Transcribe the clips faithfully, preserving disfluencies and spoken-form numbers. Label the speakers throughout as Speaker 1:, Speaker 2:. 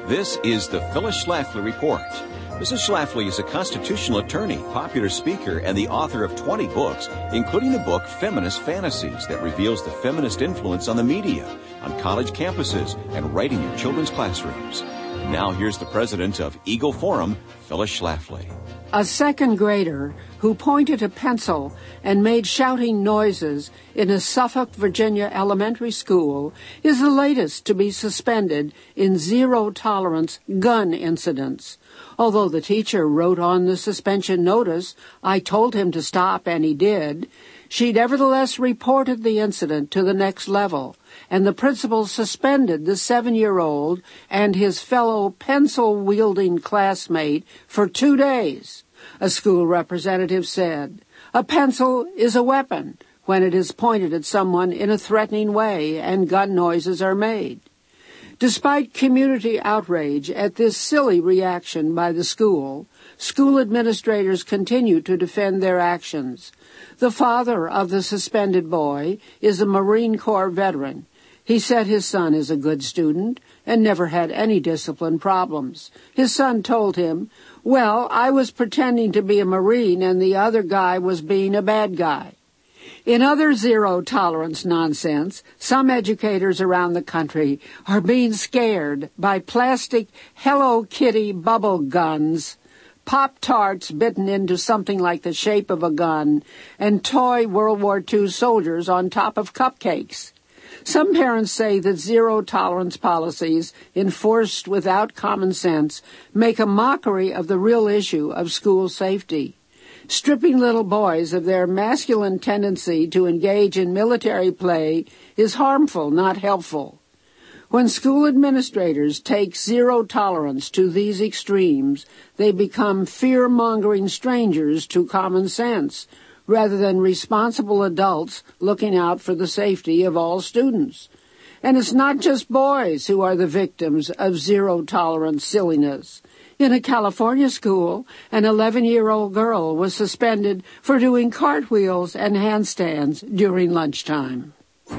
Speaker 1: This is the Phyllis Schlafly Report. Missus Schlafly is a constitutional attorney, popular speaker, and the author of twenty books, including the book Feminist Fantasies that reveals the feminist influence on the media, on college campuses, and right in your children's classrooms. Now here's the president of Eagle Forum, Phyllis Schlafly.
Speaker 2: A second grader who pointed a pencil and made shouting noises in a Suffolk, Virginia elementary school is the latest to be suspended in zero-tolerance gun incidents. Although the teacher wrote on the suspension notice, "I told him to stop," and he did, she nevertheless reported the incident to the next level, and the principal suspended the seven-year-old and his fellow pencil-wielding classmate for two days. A school representative said, "A pencil is a weapon when it is pointed at someone in a threatening way and gun noises are made." Despite community outrage at this silly reaction by the school, school administrators continue to defend their actions. The father of the suspended boy is a Marine Corps veteran. He said his son is a good student and never had any discipline problems. His son told him, "Well, I was pretending to be a Marine and the other guy was being a bad guy." In other zero-tolerance nonsense, some educators around the country are being scared by plastic Hello Kitty bubble guns, Pop-Tarts bitten into something like the shape of a gun, and toy World War Two soldiers on top of cupcakes. Some parents say that zero-tolerance policies enforced without common sense make a mockery of the real issue of school safety. Stripping little boys of their masculine tendency to engage in military play is harmful, not helpful. When school administrators take zero tolerance to these extremes, they become fear-mongering strangers to common sense, rather than responsible adults looking out for the safety of all students. And it's not just boys who are the victims of zero-tolerance silliness. In a California school, an eleven-year-old girl was suspended for doing cartwheels and handstands during lunchtime.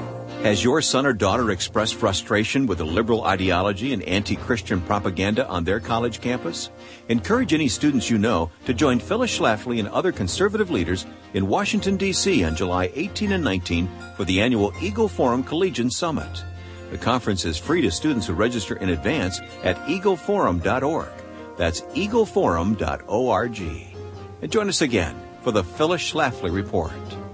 Speaker 1: Has your son or daughter expressed frustration with the liberal ideology and anti-Christian propaganda on their college campus? Encourage any students you know to join Phyllis Schlafly and other conservative leaders in Washington, D C on July eighteenth and nineteenth for the annual Eagle Forum Collegian Summit. The conference is free to students who register in advance at eagle forum dot org. That's eagle forum dot org. And join us again for the Phyllis Schlafly Report.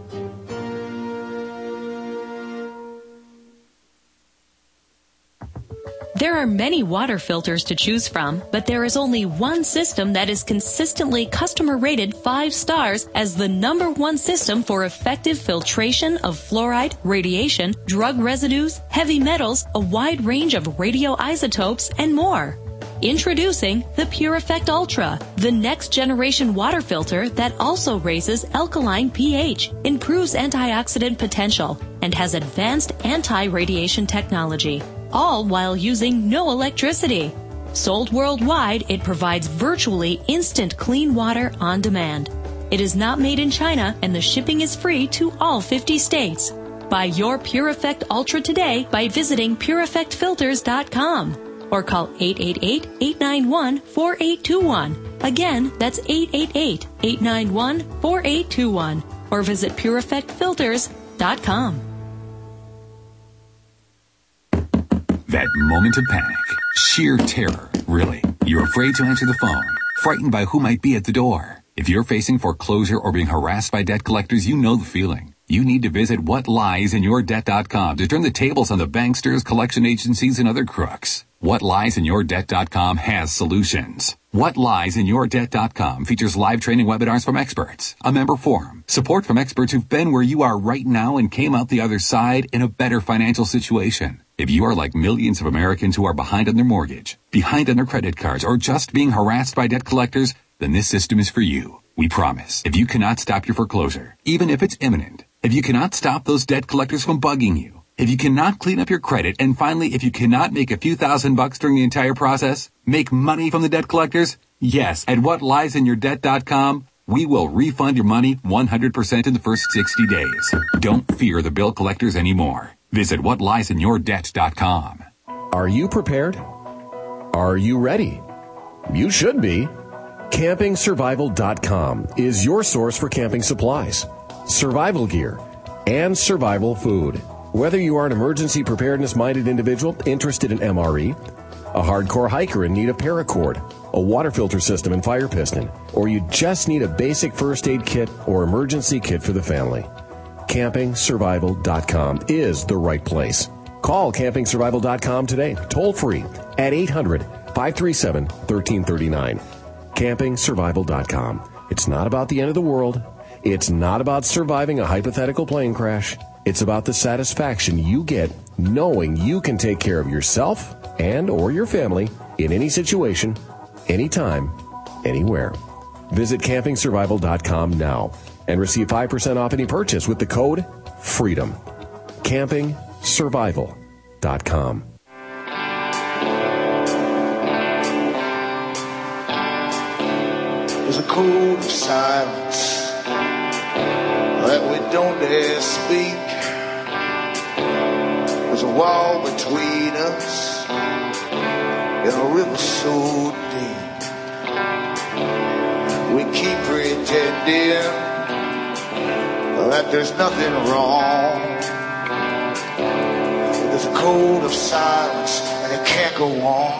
Speaker 3: There are many water filters to choose from, but there is only one system that is consistently customer rated five stars as the number one system for effective filtration of fluoride, radiation, drug residues, heavy metals, a wide range of radioisotopes, and more. Introducing the PureEffect Ultra, the next generation water filter that also raises alkaline pH, improves antioxidant potential, and has advanced anti-radiation technology, all while using no electricity. Sold worldwide, it provides virtually instant clean water on demand. It is not made in China, and the shipping is free to all fifty states. Buy your PureEffect Ultra today by visiting pure effect filters dot com. Or call eight eight eight, eight nine one, four eight two one. Again, that's eight eight eight, eight nine one, four eight two one. Or visit pure effect filters dot com.
Speaker 4: That moment of panic. Sheer terror, really. You're afraid to answer the phone. Frightened by who might be at the door. If you're facing foreclosure or being harassed by debt collectors, you know the feeling. You need to visit what lies in your debt dot com to turn the tables on the banksters, collection agencies, and other crooks. what lies in your debt dot com has solutions. what lies in your debt dot com features live training webinars from experts, a member forum, support from experts who've been where you are right now and came out the other side in a better financial situation. If you are like millions of Americans who are behind on their mortgage, behind on their credit cards, or just being harassed by debt collectors, then this system is for you. We promise. If you cannot stop your foreclosure, even if it's imminent, if you cannot stop those debt collectors from bugging you, if you cannot clean up your credit, and finally, if you cannot make a few thousand bucks during the entire process, make money from the debt collectors, yes, at what lies in your debt dot com, we will refund your money one hundred percent in the first sixty days. Don't fear the bill collectors anymore. Visit what lies in your debt dot com.
Speaker 5: Are you prepared? Are you ready? You should be. camping survival dot com is your source for camping supplies, survival gear, and survival food. Whether you are an emergency preparedness-minded individual interested in M R E, a hardcore hiker in need of paracord, a water filter system and fire piston, or you just need a basic first aid kit or emergency kit for the family, camping survival dot com is the right place. Call camping survival dot com today, toll free at eight hundred, five three seven, one three three nine. camping survival dot com. It's not about the end of the world. It's not about surviving a hypothetical plane crash. It's about the satisfaction you get knowing you can take care of yourself and or your family in any situation, anytime, anywhere. Visit camping survival dot com now and receive five percent off any purchase with the code FREEDOM. camping survival dot com.
Speaker 6: There's a code of silence that we don't dare speak. There's a wall between us and a river so deep. We keep pretending that there's nothing wrong. There's a code of silence and it can't go on.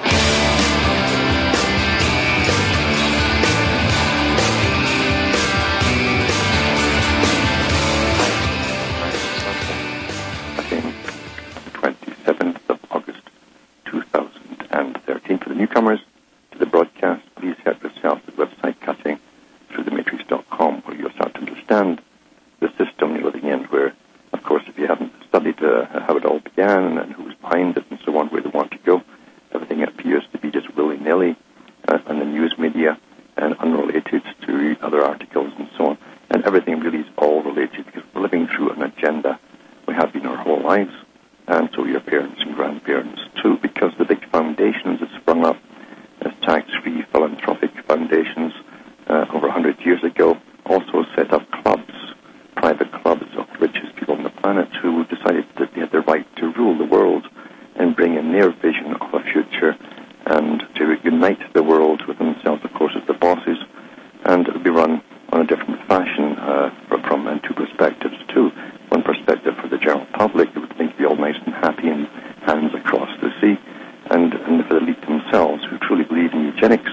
Speaker 7: twenty-seventh of August two thousand thirteen. For the newcomers to the broadcast, please help yourself to the website cutting through the matrix dot com, where you'll start to understand the system you're living in, where, of course, if you haven't studied uh, how it all began and who was behind it and so on, where they want to go, everything appears to be just willy-nilly uh, on the news media and unrelated to other articles and so on. And everything really is all related because we're living through an agenda. We have been our whole lives. And so your parents and grandparents too, because the big foundations that sprung up as tax-free philanthropic foundations uh, over one hundred years ago also set up clubs, private clubs of the richest people on the planet who decided that they had the right to rule the world and bring in their vision of a future and to unite the world with themselves, of course, as the bosses. And it would be run on a different fashion uh, from uh, two perspectives too. One perspective for the general public, who would think it'd be all nice and happy and hands across the sea, and, and for the elite themselves, who truly believe in eugenics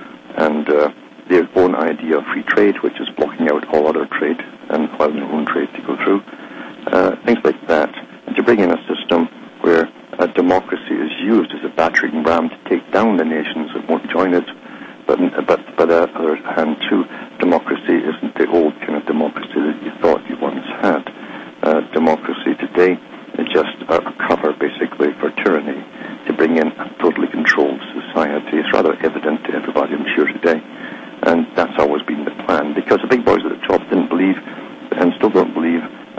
Speaker 7: and uh, their own idea of free trade, which is blocking out all other trade and allowing their own trade to go through. Uh, things like that. And to bring in a system where uh, democracy is used as a battering ram to take down the nations that won't join it. But, but by the other hand, too, democracy isn't the old kind of democracy that you thought you once had. Uh, democracy today is just a cover, basically, for tyranny to bring in a totally controlled society. It's rather evident to everybody, I'm sure, today. And that's always been the plan, because the big boys at the top didn't believe, and still don't believe,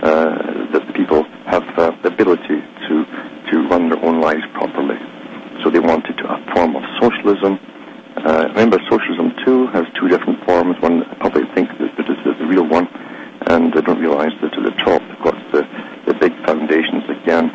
Speaker 7: uh, that people have uh, the ability to, to run their own lives properly. So they wanted a form of socialism. Uh, remember, socialism, too, has two different forms. One, I probably think that this is the real one, and they don't realize that to the top, they've got the, the big foundations again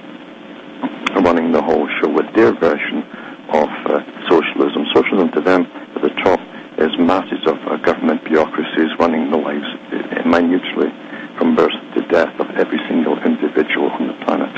Speaker 7: running the whole show with their version of uh, socialism. Socialism to them, at the top, is masses of uh, government bureaucracies running the lives uh, minutely from birth to death of every single individual on the planet.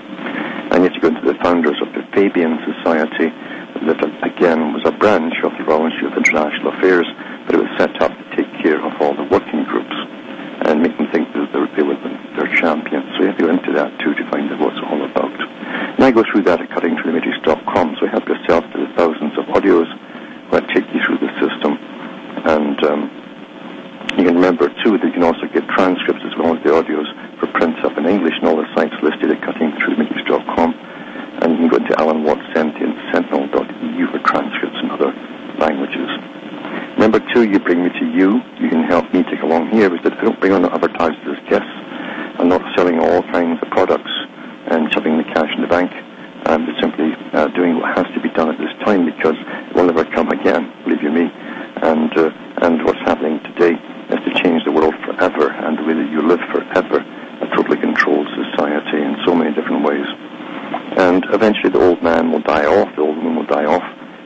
Speaker 7: And yet you go into the founders of the Fabian Society, that uh, again was a branch of the Royal Institute of International Affairs, but it was set up to take care of all the working groups and make them think that they were their champions. So you have to go into that too to find out what it's all about. And I go through that at cutting through the matrix dot com, so help yourself to the thousands of audios that take you through the system. And um, you can remember too that you can also get transcripts as well as the audios for prints up in English, and all the sites listed at cutting through the matrix dot com. And you can go into Alan Watts Sentient Sentinel dot E U for transcripts in other languages. Remember, too, you bring me to you. You can help me take along here, because I don't bring on advertisers as guests. I'm not selling all kinds of products and shoving the cash in the bank. I'm just simply uh, doing what has to be done at this time, because it will never come again, believe you me. And, uh, and what's happening today is to change the world forever, and the way that you live forever, a totally controlled society in so many different ways. And eventually the old man will die off, the old woman will die off,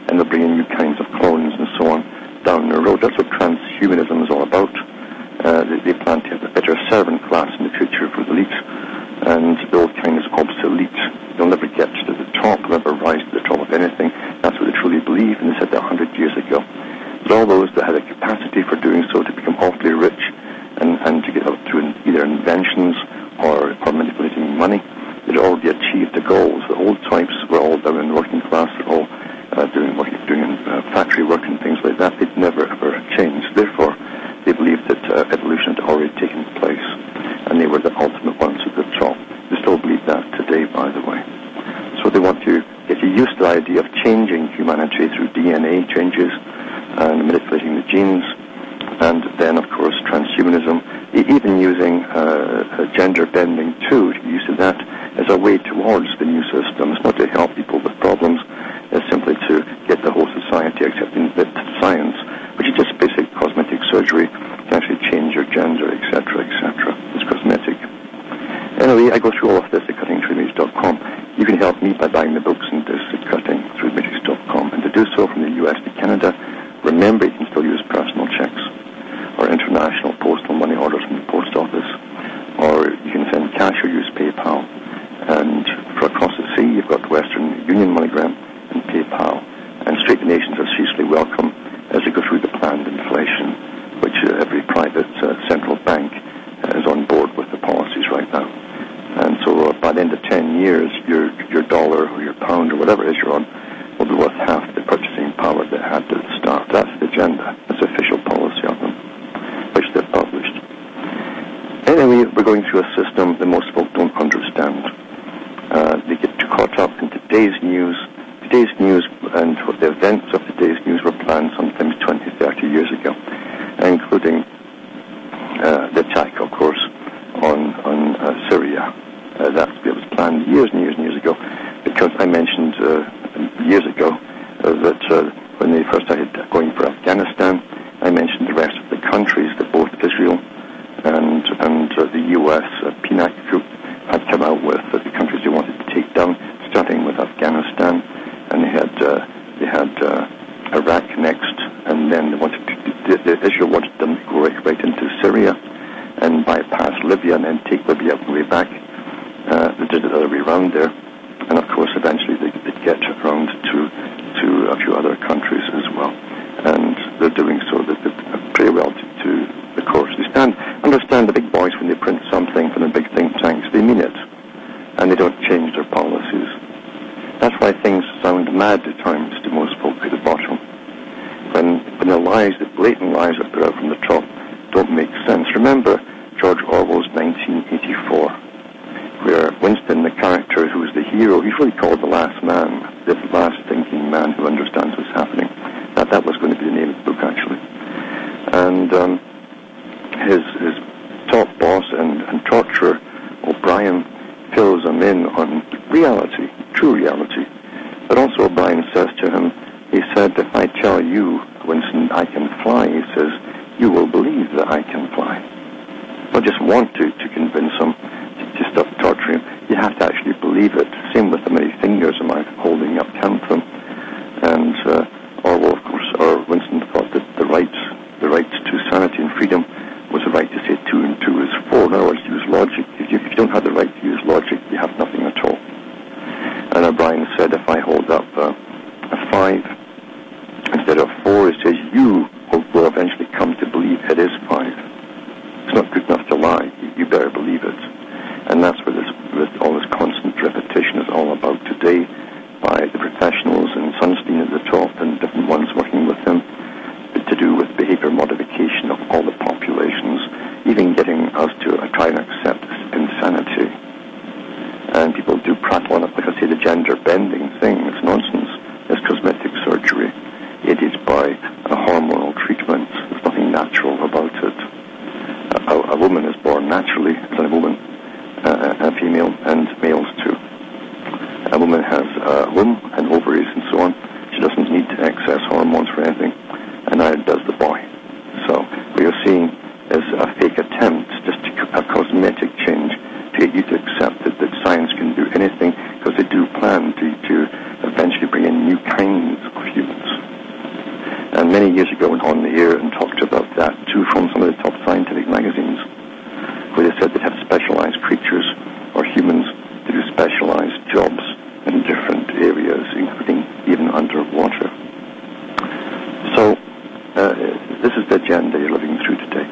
Speaker 7: and they'll bring in new kinds of clones and so on down the road. That's what transhumanism is all about. Uh, they, they plan to have a better servant class in the future for the elite, and the old kind is obsolete. They'll never get to the top, they'll never rise to the top of anything. That's what they truly believe, and they said that a hundred years ago. But all those that had a capacity for doing so, to become awfully rich, and, and to get up to in, either inventions or, or manipulating money, they'd already achieved the goals. The old types were all down in the working class, they're all uh, doing, working, doing uh, factory work and things like that. They'd never ever changed. Therefore, they believed that uh, evolution had already taken place, and they were the ultimate ones at the top. They still believe that today, by the way. So they want to get you used to the idea of changing humanity through D N A changes and manipulating the genes, and then, of course, transhumanism, even using uh, gender bending too, to use that as a way towards the new system. It's not to help people with problems, it's simply to get the whole society accepting that science, which is just basic cosmetic surgery, can actually change your gender, et cetera, et cetera. It's cosmetic. Anyway, I go through all of this at cutting through the matrix dot com. You can help me by buying the books and this at cutting through the matrix dot com. And to do so from the U S to Canada, remember you can still use personal checks or international postal money orders from the post office, or you can send cash or use PayPal. And for across the sea, you've got Western Union, MoneyGram, and PayPal. And straight donations are seriously welcome as they go through the planned inflation, which uh, every private uh, central bank uh, is on board with the policies right now. And so uh, by the end of ten years, your your dollar or your pound or whatever it is you're on will be worth half the purchasing power that it had at the start. That's the agenda. That's the official policy of them, which they've published. Anyway, we're going through a system that most folk don't understand. Uh, they get too caught up in today's news. Today's news and what the events of today's news were planned sometimes twenty, thirty years ago, including uh, the attack, of course, on, on uh, Syria. Uh, that was planned years and years and years ago, because I mentioned uh, years ago uh, that uh, when they first started going for Afghanistan, I mentioned the rest of the countries that both Israel and and uh, the U S uh, P N A C group had come out with, uh, the countries they wanted to take down, starting with Afghanistan, and they had uh, they had uh, Iraq next, and then they wanted to, the, the Israel wanted them to go right, right into Syria and bypass Libya and then take Libya all the way back. Uh, they did it the other way around there, and of course eventually they did get around to to a few other countries as well, and they're doing so that pretty well to, to the course. They stand, understand the big boys when they print something from the big think tanks, they mean it, and they don't change their policies. That's why things sound mad at times to most folk at the bottom. When, when the lies, the blatant lies that put out from the top don't make sense. Remember George Orwell's nineteen eighty-four, where Winston, the character who was the hero, he's really called the last man, the last thinking man who understands what's happening. That, that was going to be the name of the book, actually. And um, his, his top boss and, and torturer, O'Brien, fills him in on reality, true reality. But also O'Brien says to him, he said, if I tell you, Winston, I can fly, he says, you will believe that I can fly. Not just want to, to convince him to, to stop torturing him, you have to actually believe it. Same with the many fingers am I holding up, count them. And uh, Orwell, of course, or Winston thought that the right, the right to sanity and freedom was the right to say two and two is four. In other words, use logic. If you, if you don't have the right to use logic, you have nothing at all. And O'Brien said, if I hold up uh, a five instead of four, it says you will, will eventually come to believe it is five. It's not good enough to lie. You, you better believe it. And that's what this, this, all this constant repetition is all about today by the professionals and Sunstein at the top and different ones working with him, to do with behavior modification of all the populations, even getting us to uh, try and accept insanity. And people do prattle on it, like I say, the gender bending thing. It's nonsense. It's cosmetic surgery. It is by a hormonal treatment. There's nothing natural about it. A, a woman is born naturally as a woman, uh, a female, and males too. A woman has a womb and ovaries and so on. She doesn't need excess hormones for anything, and neither does the boy. So what you're seeing is a fake attempt, just to, a cosmetic change, to get you to accept that, that science can do anything, because they do plan to, to eventually bring in new kinds of humans. And many years ago, I went on the air and talked about that too from some of the top scientific magazines, where they said they'd have specialized creatures or humans to do specialized jobs in different areas, including even underwater. So uh, this is the agenda you're living through today.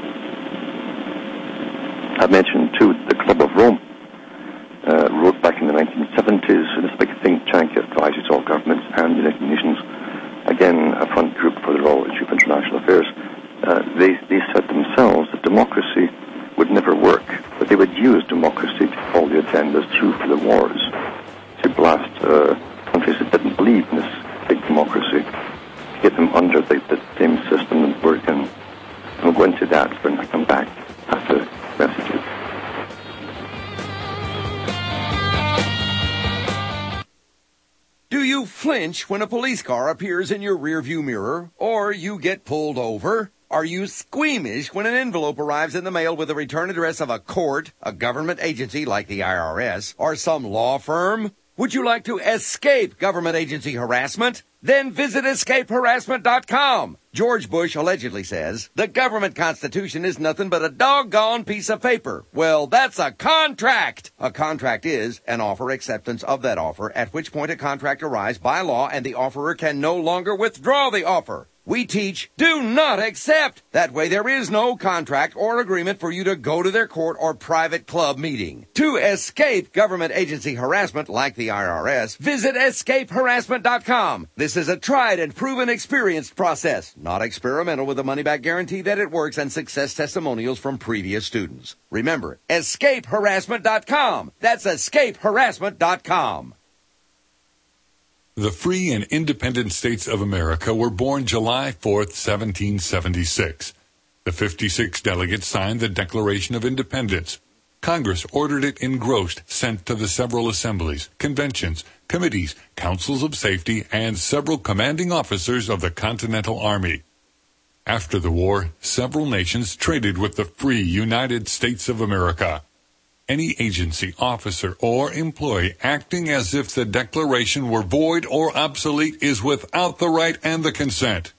Speaker 7: I mentioned too the Club of Rome uh, wrote back in the nineteen seventies, and this big think tank that advises all governments and the United Nations, again a front group for the Royal Institute of International Affairs. Uh, they, they said themselves that democracy would never work, but they would use democracy to follow the agendas through for the wars, to blast uh, countries that didn't believe in this big democracy, to get them under the, the same system that we're in. And we'll go into that when I come back after messages.
Speaker 8: Do you flinch when a police car appears in your rearview mirror, or you get pulled over? Are you squeamish when an envelope arrives in the mail with the return address of a court, a government agency like the I R S, or some law firm? Would you like to escape government agency harassment? Then visit escape harassment dot com. George Bush allegedly says, the government constitution is nothing but a doggone piece of paper. Well, that's a contract. A contract is an offer acceptance of that offer, at which point a contract arrives by law and the offerer can no longer withdraw the offer. We teach, do not accept. That way there is no contract or agreement for you to go to their court or private club meeting. To escape government agency harassment like the I R S, visit escape harassment dot com. This is a tried and proven experienced process, not experimental, with a money-back guarantee that it works and success testimonials from previous students. Remember, escape harassment dot com. That's escape harassment dot com.
Speaker 9: The free and independent states of America were born July fourth, seventeen seventy-six. The fifty-six delegates signed the Declaration of Independence. Congress ordered it engrossed, sent to the several assemblies, conventions, committees, councils of safety, and several commanding officers of the Continental Army. After the war, several nations traded with the free United States of America. Any agency, officer, or employee acting as if the Declaration were void or obsolete is without the right and the consent.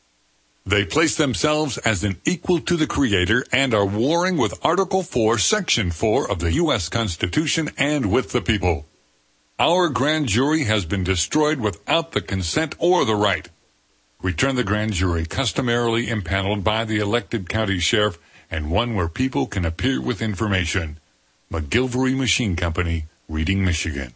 Speaker 9: They place themselves as an equal to the Creator and are warring with Article four, Section four of the U S Constitution and with the people. Our grand jury has been destroyed without the consent or the right. Return the grand jury, customarily impaneled by the elected county sheriff, and one where people can appear with information. McGilvery Machine Company, Reading, Michigan.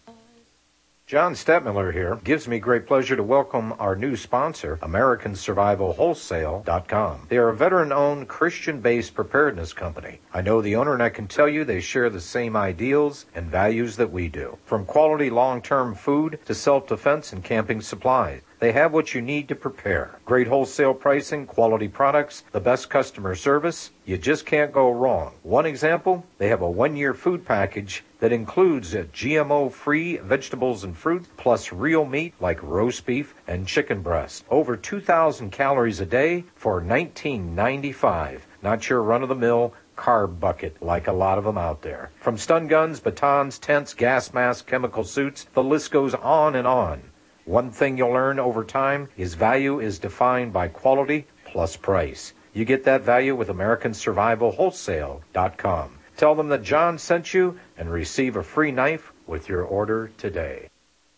Speaker 10: John Stettmiller here. Gives me great pleasure to welcome our new sponsor, American Survival Wholesale dot com. They are a veteran-owned, Christian-based preparedness company. I know the owner, and I can tell you they share the same ideals and values that we do. From quality long-term food to self-defense and camping supplies, they have what you need to prepare. Great wholesale pricing, quality products, the best customer service. You just can't go wrong. One example, they have a one-year food package that includes G M O-free vegetables and fruit, plus real meat like roast beef and chicken breast. Over two thousand calories a day for nineteen ninety-five. Not your run-of-the-mill carb bucket like a lot of them out there. From stun guns, batons, tents, gas masks, chemical suits, the list goes on and on. One thing you'll learn over time is value is defined by quality plus price. You get that value with American Survival Wholesale dot com. Tell them that John sent you and receive a free knife with your order today.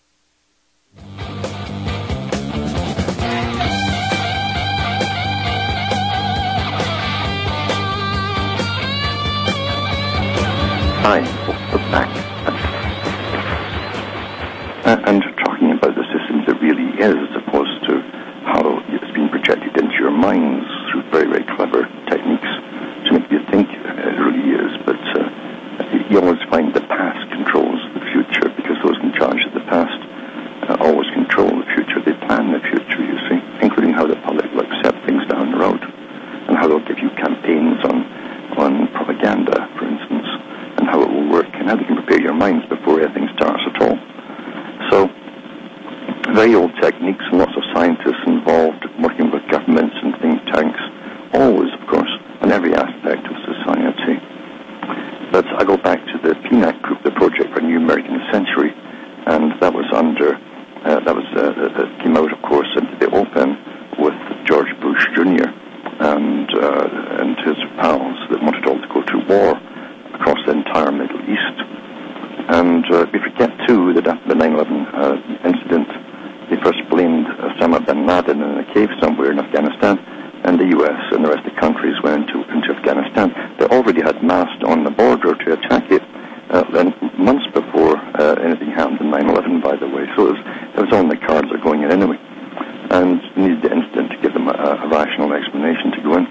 Speaker 7: Hi, we're back. Uh, and talking about the system that really is, as opposed to how it's been projected into your minds through very, very clever techniques to make you think it really is. But uh, you always find the past controls the future, because those in charge of the past uh, always control the future. They plan the future, you see, including how the public will accept things down the road, and how they'll give you campaigns on, on propaganda, for instance, and how it will work, and how they can prepare your minds before anything starts at all. So, very old techniques, and lots of scientists involved working with governments and think tanks, always, of course, on every aspect of society. But I go back to the P N A C group, the Project for a New American Century, and that was under, uh, that was, uh, that came out, of course, into the open with bin Laden in a cave somewhere in Afghanistan, and the U S and the rest of the countries went into, into Afghanistan. They already had massed on the border to attack it uh, then months before uh, anything happened in nine eleven, by the way. So it was, it was on the cards of going in anyway. And needed the incident to give them a, a rational explanation to go in.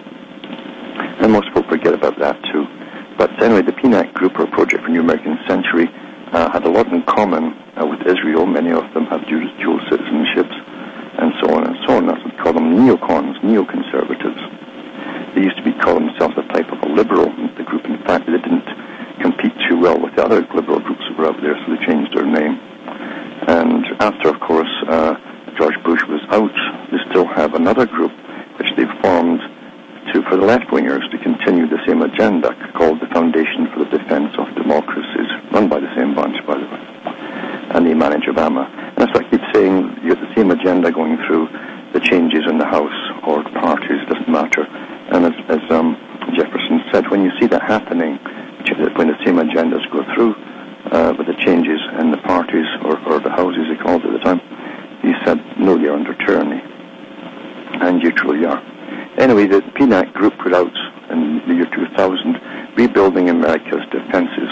Speaker 7: And most people forget about that too. But anyway, the P N A C group, or Project for New American Century, uh, had a lot in common uh, with Israel. Many of them have dual, dual citizenships, and so on and so on. That's what we call them neocons, neoconservatives. They used to be called themselves a type of a liberal. The group, in fact, they didn't compete too well with the other liberal groups that were out there, so they changed their name. And after, of course, uh, George Bush was out, they still have another group which they formed to, for the left-wingers to continue the same agenda, called the Foundation for the Defense of Democracies, run by the same bunch, by the way. And they manage Obama. And as I keep saying, you have the same agenda going through the changes in the House or parties, doesn't matter. And as, as um, Jefferson said, when you see that happening, when the same agendas go through uh, with the changes in the parties or, or the houses, they called it at the time, he said, no, you're under tyranny. And you truly are. Anyway, the P N A C group put out in the year two thousand, Rebuilding America's Defenses,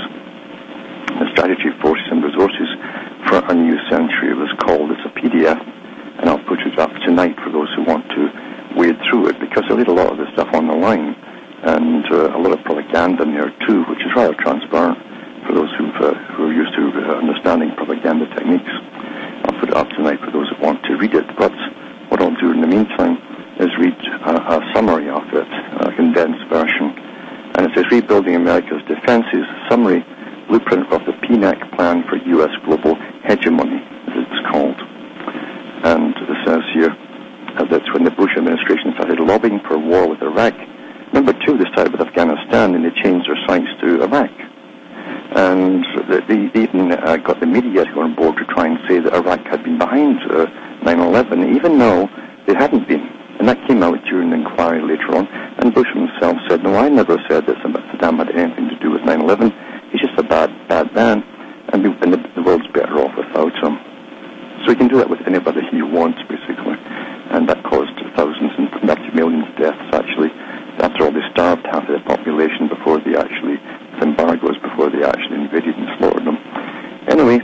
Speaker 7: a strategy, forces, and resources for a new century. It was called. It's a P D F, and I'll put it up tonight for those who want to wade through it, because I read a lot of this stuff on the line, and uh, a lot of propaganda in there too, which is rather transparent for those who've, uh, who are used to uh, understanding propaganda techniques. I'll put it up tonight for those who want to read it, but what I'll do in the meantime is read a, a summary of it, a condensed version. And it says, Rebuilding America's Defenses, Summary, Blueprint of the P N A C Plan for U S Global Hegemony, as it's called. And it says here uh, that when the Bush administration started lobbying for war with Iraq, number two, they started with Afghanistan, and they changed their sights to Iraq. And they, they even uh, got the media to go on board to try and say that Iraq had been behind uh, nine eleven, even though they hadn't been. And that came out during the inquiry later on. And Bush himself said, no, I never said that Saddam had anything to do with nine eleven. He's just a bad, bad man, and, and the, the world's better off without him. So he can do that with anybody he wants, basically. And that caused thousands and perhaps millions of deaths, actually. After all, they starved half of the population before they actually, with embargoes, before they actually invaded and slaughtered them. Anyway,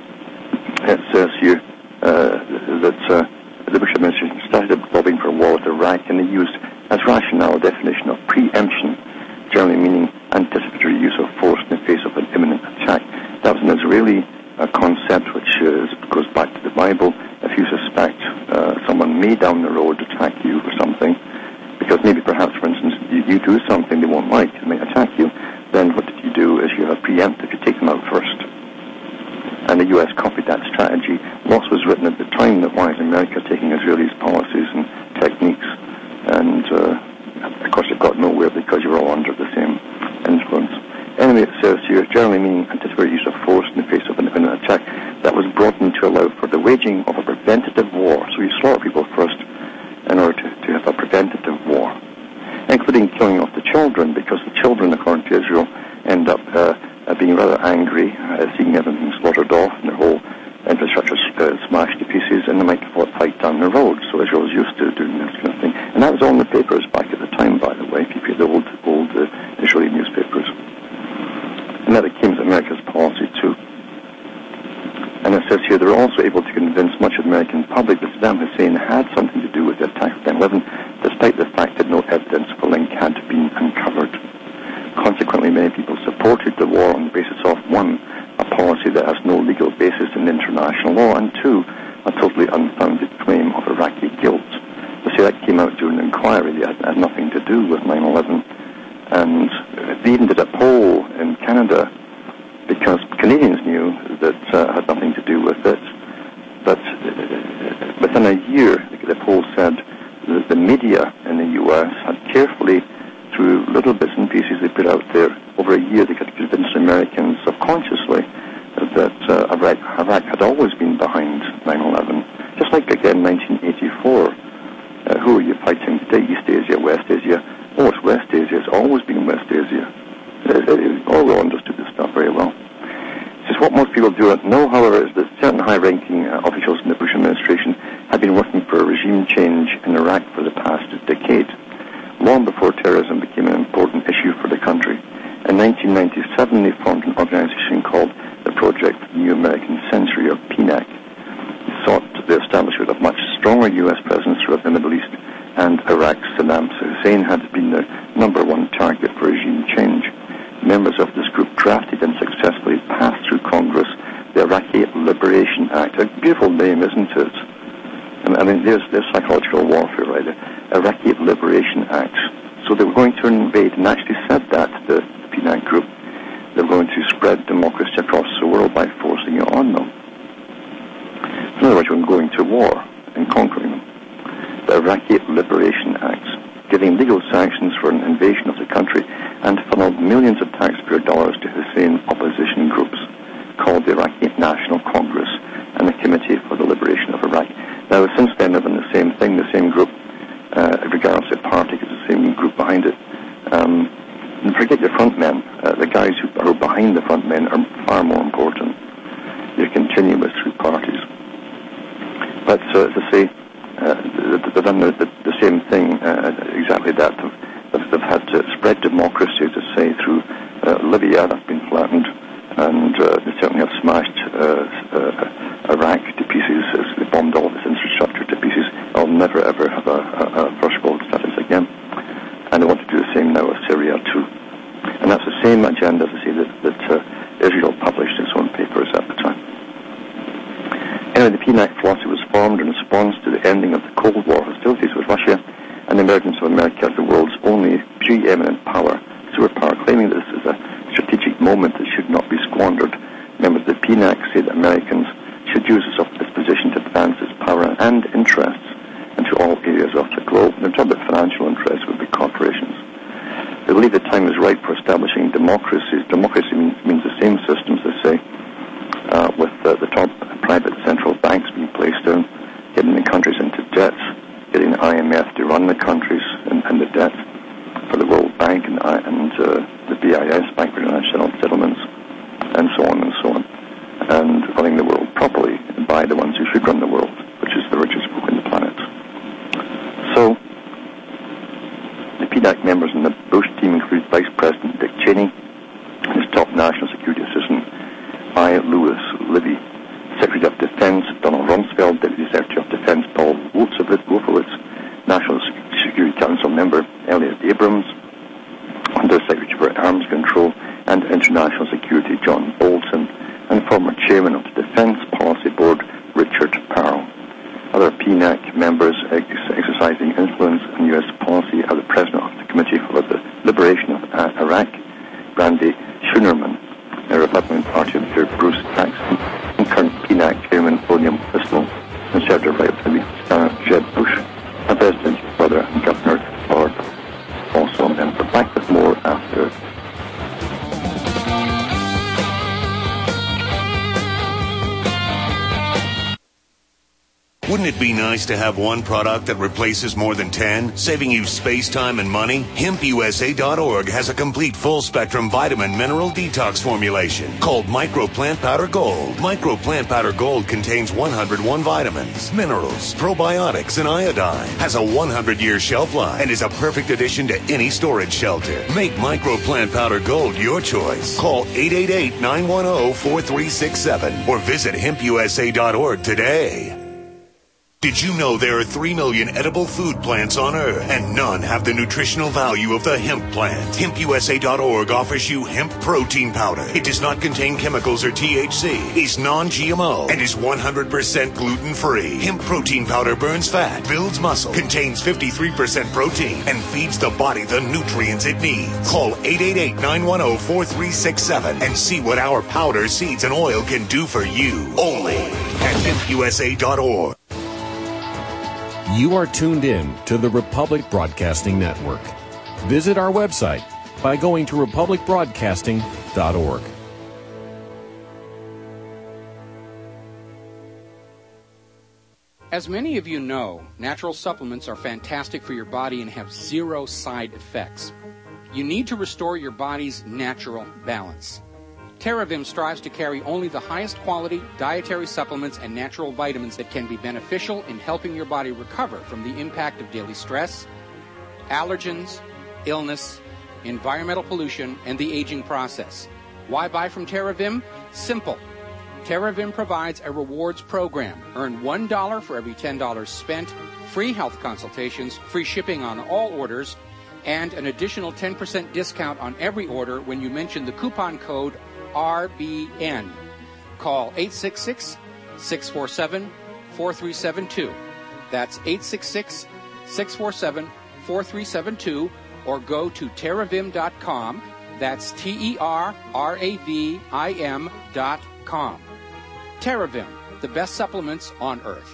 Speaker 7: it says here uh, that uh, the Bush administration started lobbying for war with Iraq, and they used as rationale a definition of preemption, generally meaning anticipatory use of force in the face of an imminent attack. That was an Israeli uh, concept which uh, goes back to the Bible. If you suspect uh, someone may down the road attack you for something, because maybe perhaps, for instance, you, you do something they won't like, they may attack you, then what you do is you have preemptive, you take them out first. And the U S copied that strategy. Lots was written at the time that why is America taking Israelis' policies and techniques, and uh, of course it got nowhere because you were all under the same influence. Anyway, it says here, generally meaning anticipatory use of force in the face of an imminent attack, that was broadened to allow for the waging of a preventative war. So you slaughter people first in order to, to have a preventative war, including killing off the children, because the children, according to Israel, end up uh, uh, being rather angry, uh, seeing everything slaughtered off and their whole infrastructure uh, smashed to pieces, and they might fight down the road. So Israel was used to doing this kind of thing. And that was all in the papers back at the time, by the way, if you read the old, old uh, Israeli newspapers. And that became America's policy, too. And it says here, they were also able to convince much of the American public that Saddam Hussein had something to do with the attack of nine eleven, despite the fact that no evidence of a link had been uncovered. Consequently, many people supported the war on the basis of, one, a policy that has no legal basis in international law, and two, a totally unfounded claim of Iraqi guilt. You see, that came out during the inquiry. It had, had nothing to do with nine eleven. And they even did a poll in Canada, because Canadians knew that uh, had nothing to do with it. But uh, within a year, the poll said that the media in the U S had carefully, through little bits and pieces they put out there, over a year they could convince Americans subconsciously that uh, Iraq, Iraq had always been behind nine eleven. Just like, again, nineteen eighty-four. Uh, who are you fighting today? East Asia, West Asia? Oh, it's West Asia. It's always been West Asia. It, it, it, all understood this stuff very well. It's just what most people do not know, however, is that certain high-ranking uh, officials in the Bush administration had had been working for a regime change in Iraq for the past decade, long before terrorism became an important issue for the country. In nineteen ninety-seven, they formed an organization called the Project New American Century, or P N A C. They sought the establishment of a much stronger U S presence throughout the Middle East, and Iraq's Saddam Hussein had been the number one target for regime change. Members of this group drafted and successfully passed through Congress the Iraqi Liberation Act. A beautiful name, isn't it? I mean, there's, there's psychological warfare, right? The Iraqi Liberation Act. So they were going to invade, and actually said that, the P N A C group, they were going to spread democracy across the world by forcing it on them. In other words, we were going to war and conquering them. The Iraqi Liberation Act, giving legal sanctions for an invasion of the country, and funneled millions of taxpayer dollars to Hussein opposition groups called the Iraqi National Congress and the Committee for the Liberation of Iraq. Now, since then, they've done the same thing, the same group, uh, regardless of party, it's the same group behind it. Um, and forget your front men. Uh, the guys who are behind the front men are far more important. They're continuous through parties. But, uh, as I say, uh, they've done the, the, the same thing, uh, exactly that. They've, they've had to spread democracy, as I say, through uh, Libya, that's been flattened, and uh, they certainly have smashed uh, uh, Iraq to pieces as they bombed all of its infrastructure to pieces. I'll never ever have a, a, a first world status again. And they want to do the same now with Syria too. And that's the same agenda, as I say, that, that uh, Israel published in its own papers at the time. Anyway, the P N A C philosophy was formed in response to the ending of the Cold War hostilities with Russia and the emergence of America as the world's only preeminent power, superpower, claiming that this is a strategic moment that should not be squandered. Members of the P N A C say that Americans should use this position to advance its power and interests into all areas of the globe. They're talking about financial interests with big corporations. They believe the time is right for establishing democracies. Democracy means, means the same systems, they say, uh, with uh, the top private central banks being placed down, getting the countries into debt, getting the I M F to run the countries and, and the debt for the World Bank and, and uh, the B I S, Bank for International Settlements, and so on and so on, and running the world properly by the ones who should run the world, which is the richest folk on the planet. So, the P N A C members in the Bush team include Vice President Dick Cheney, his top national security assistant, I. Lewis Libby, Secretary of Defense Donald Rumsfeld, Deputy Secretary of Defense Paul Wolfowitz, National Security Council member Elliot Abrams, Under Secretary for Arms Control and International Security John Bolton, and former Chairman of the Defense Policy Board Richard Powell. Other P N A C members ex- exercising influence in U S policy are the President of the Committee for the Liberation of uh, Iraq, Randy Schunerman, the Republican Party leader Bruce Jackson, and current P N A C Chairman William Bristol, and Senator Representative Jeb Bush, and President's brother and Governor Florida, also a member. Back with more after.
Speaker 11: Wouldn't it be nice to have one product that replaces more than ten, saving you space, time, and money? Hemp U S A dot org has a complete full-spectrum vitamin mineral detox formulation called Micro Plant Powder Gold. Micro Plant Powder Gold contains one hundred one vitamins, minerals, probiotics, and iodine. Has a one hundred year shelf life and is a perfect addition to any storage shelter. Make Micro Plant Powder Gold your choice. Call eight eight eight, nine one zero, four three six seven or visit hemp U S A dot org today. Did you know there are three million edible food plants on Earth, and none have the nutritional value of the hemp plant? hemp U S A dot org offers you hemp protein powder. It does not contain chemicals or T H C, is non G M O, and is one hundred percent gluten-free. Hemp protein powder burns fat, builds muscle, contains fifty-three percent protein, and feeds the body the nutrients it needs. Call eight eight eight, nine one zero, four three six seven and see what our powder, seeds, and oil can do for you. Only at hemp U S A dot org.
Speaker 5: You are tuned in to the Republic Broadcasting Network. Visit our website by going to republic broadcasting dot org.
Speaker 12: As many of you know, natural supplements are fantastic for your body and have zero side effects. You need to restore your body's natural balance. TerraVim strives to carry only the highest quality dietary supplements and natural vitamins that can be beneficial in helping your body recover from the impact of daily stress, allergens, illness, environmental pollution, and the aging process. Why buy from TerraVim? Simple. TerraVim provides a rewards program. Earn one dollar for every ten dollars spent, free health consultations, free shipping on all orders, and an additional ten percent discount on every order when you mention the coupon code R B N. Call eight six six, six four seven, four three seven two. That's eight six six, six four seven, four three seven two, or go to terravim dot com. That's T E R R A V I M dot com. TerraVim, the best supplements on earth.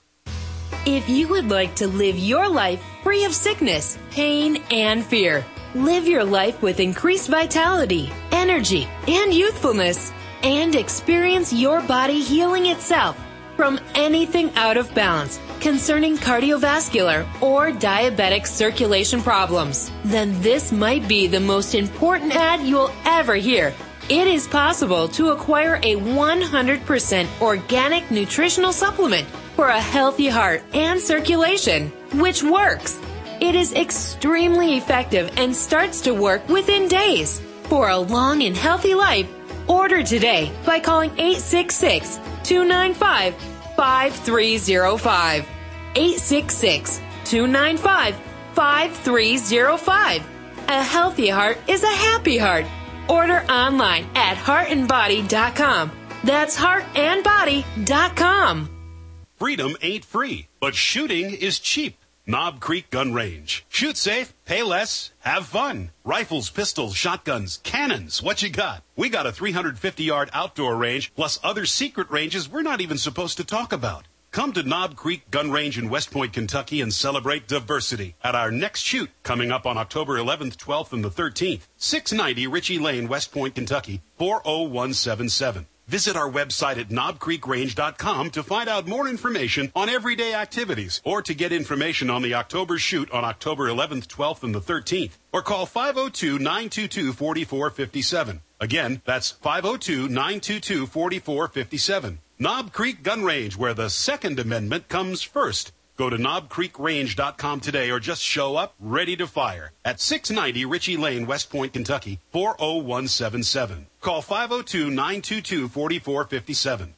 Speaker 13: If you would like to live your life free of sickness, pain, and fear, live your life with increased vitality, energy, and youthfulness, and experience your body healing itself from anything out of balance concerning cardiovascular or diabetic circulation problems, then this might be the most important ad you'll ever hear. It is possible to acquire a one hundred percent organic nutritional supplement for a healthy heart and circulation, which works. It is extremely effective and starts to work within days. For a long and healthy life, order today by calling eight six six, two nine five, five three zero five. eight six six, two nine five, five three zero five. A healthy heart is a happy heart. Order online at heart and body dot com. That's heart and body dot com.
Speaker 14: Freedom ain't free, but shooting is cheap. Knob Creek Gun Range. Shoot safe, pay less, have fun. Rifles, pistols, shotguns, cannons, what you got? We got a three hundred fifty yard outdoor range, plus other secret ranges we're not even supposed to talk about. Come to Knob Creek Gun Range in West Point, Kentucky, and celebrate diversity at our next shoot coming up on October eleventh, twelfth, and the thirteenth. six ninety Ritchie Lane, West Point, Kentucky, four oh one seven seven. Visit our website at knob creek range dot com to find out more information on everyday activities or to get information on the October shoot on October eleventh, twelfth, and the thirteenth. Or call five oh two, nine two two, four four five seven. Again, that's five oh two, nine two two, four four five seven. Knob Creek Gun Range, where the Second Amendment comes first. Go to knob creek range dot com today or just show up ready to fire at six ninety Ritchie Lane, West Point, Kentucky, four oh one seven seven. Call five oh two, nine two two, four four five seven.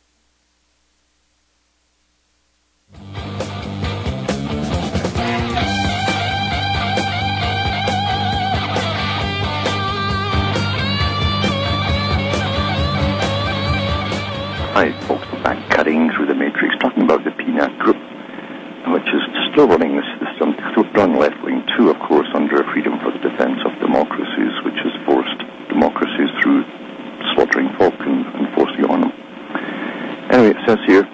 Speaker 7: Hi, folks. Back cutting through the matrix, talking about the P N A C group, which is still running the system, run left-wing too, of course, under Freedom for the Defense of Democracies, which has forced democracies through slaughtering folk and, and forcing it on them. Anyway, it says here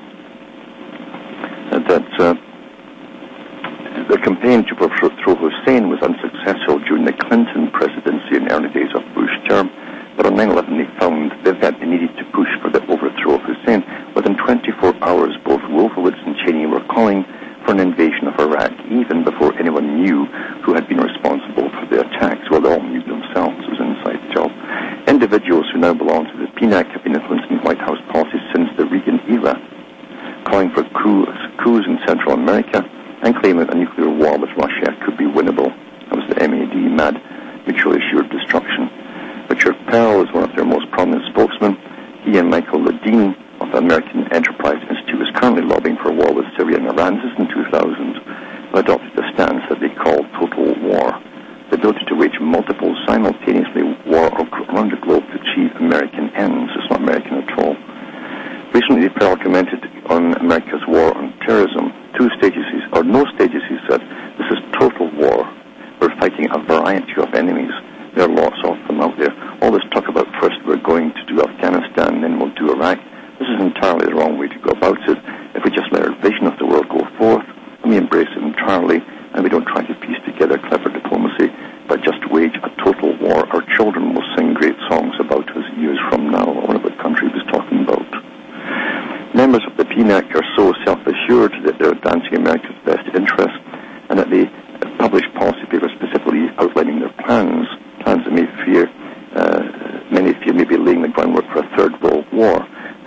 Speaker 7: that uh, the campaign to overthrow Hussein was unsuccessful during the Clinton presidency in early days of Bush term, but on nine eleven they found that they needed to push for the overthrow of Hussein. Within twenty-four hours, both Wolfowitz and Cheney were calling for an invasion of Iraq, even before anyone knew who had been responsible for the attacks. Well, they all knew themselves. It was an inside job. Individuals who now belong to the P N A C have been influencing White House policy since the Reagan era, calling for coups, coups in Central America and claiming that a nuclear war with Russia could be winnable. That was the M A D, Mad Mutually Assured Destruction. Richard Perle is one of their most prominent spokesmen. He and Michael Ledeen of the American Enterprise Institute is currently lobbying for a war with Syria and Iran. This is in two thousand. They adopted a stance that they call total war. The ability to wage multiple simultaneously war around the globe to achieve American ends. It's not American at all. Recently, Perle commented on America's war on terrorism. Two stages, or no stages, he said. This is total war. We're fighting a variety of enemies. There are lots of them out there. All this talk about first we're going to do Afghanistan, then we'll do Iraq. This is entirely the wrong way to go about it. If we just let our vision of the world go forth, and we embrace it entirely, and we don't try to piece together clever diplomacy, but just wage a total war, our children will sing great songs about us years from now. I wonder what country he was talking about. Members of the P N A C are so self-assured that they're advancing America's best interests, and that they publish policy papers specifically outlining their plans, plans that may fear, uh, many fear may be laying the groundwork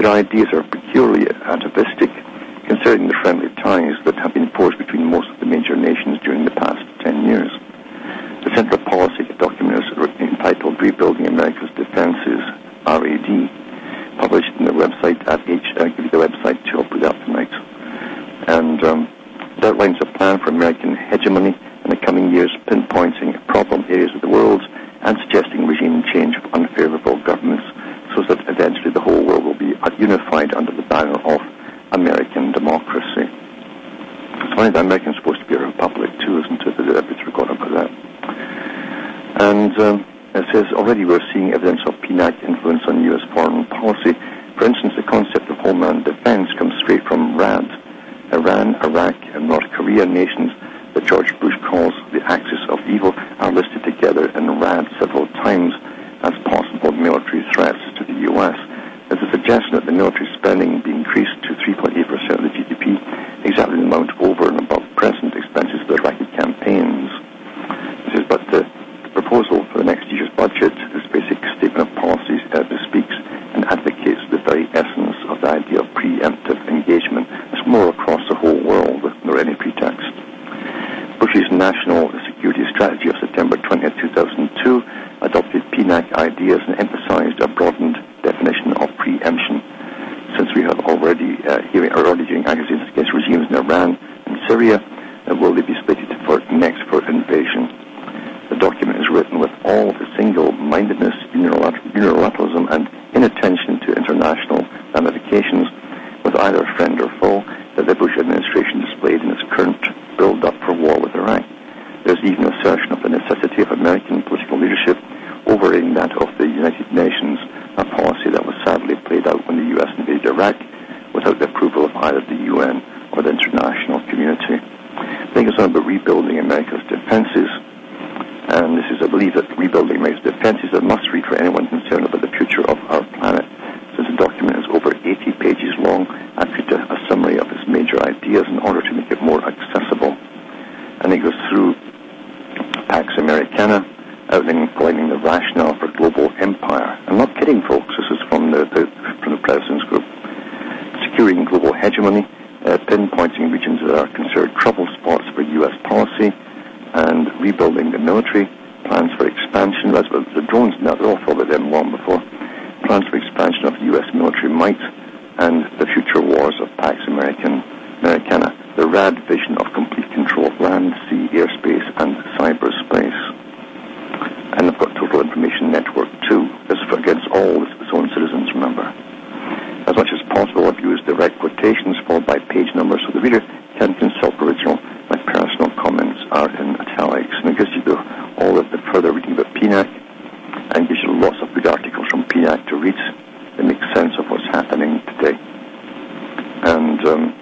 Speaker 7: Their ideas are peculiarly atavistic, considering the friendly ties that have been forged between most of the major nations during the past ten years. The Central Policy document is entitled Rebuilding America's Defenses, R A D, published in the website at H. I'll give you the website too, I'll put it up tonight. And um, it outlines a plan for American hegemony in the coming years, pinpointing problem areas of the world and suggesting regime change of unfavorable governments so that eventually the whole world will be unified under the banner of American democracy. It's funny that America's supposed to be a republic too, isn't it? That everybody's forgotten about that. And um, it says, already we're seeing evidence of P N A C influence on U S foreign policy. For instance, the concept of homeland defense comes straight from RAD. Iran, Iraq, and North Korea, nations that George Bush calls the axis of evil, are listed together in RAD several times as possible military threats to the U S. There's a suggestion that the military spending be increased to three point eight percent of the G D P, exactly the amount over and above present expenses of the Iraqi campaigns. This is, but the, the proposal for the next year's budget, this basic statement of policies, uh, bespeaks and advocates the very essence of the idea of preemptive engagement. It's more across the whole world without any pretext. Bush's National Security Strategy of September twentieth, two thousand two adopted P N A C ideas and emphasized a broadened definition of preemption. Since we have already uh, hearing or already doing accusations against regimes in Iran and Syria, uh, will they be slated for next for invasion? The document is written with all the single-mindedness, unilateralism, and inattention to international ramifications, with either friend or foe, that the Bush administration displayed in its current build-up for war with Iraq. There's even assertion of the necessity of American political leadership overriding that of the United Nations, a policy that was sadly played out when the U S invaded Iraq without the approval of either the U N or the international community. I think it's on about rebuilding America's defenses, and this is a belief that rebuilding America's defenses is a must-read for anyone concerned about the future of our planet. Since the document is over eighty pages long, I've put a, a summary of its major ideas in order to make it more accessible. And it goes through Pax Americana, outlining the rationale for global empire. I'm not kidding, folks. This is from the, the from the President's Group. Securing global hegemony, uh, pinpointing regions that are considered trouble spots for U S policy, and rebuilding the military, plans for expansion. That's what the drones now, they're all thought about them long before. Plans for expansion of U S military might, and the future wars of Pax American, Americana. The RAD vision of complete control of land, sea, airspace, and cyberspace. And they've got Total Information Network too. This is against all its own citizens, remember. As much as possible, I've used direct quotations followed by page numbers so the reader can consult original. My personal comments are in italics. And it gives you the, all of the further reading about P N A C, and gives you lots of good articles from P N A C to read that make sense of what's happening today. And um,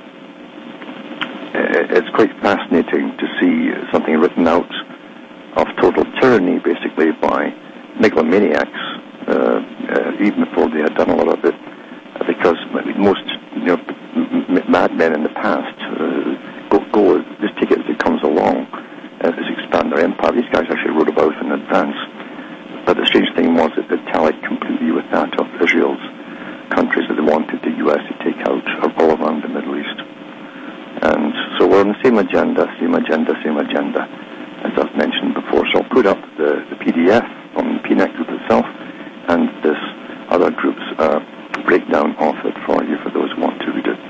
Speaker 7: it's quite fascinating to see something written out of total tyranny, basically, by megalomaniacs, uh, uh, even before they had done a lot of it, uh, because most, you know, m- m- madmen in the past uh, go, go, just take it as it comes along, uh, just expand their empire. These guys actually wrote about it in advance. But the strange thing was that it tallied completely with that of Israel's countries that they wanted the U S to take out all around the Middle East. And so we're on the same agenda, same agenda, same agenda, as I've mentioned before. So I'll put up the, the P D F from the P N A C group itself and this other group's uh, breakdown of it for you, for those who want to read it.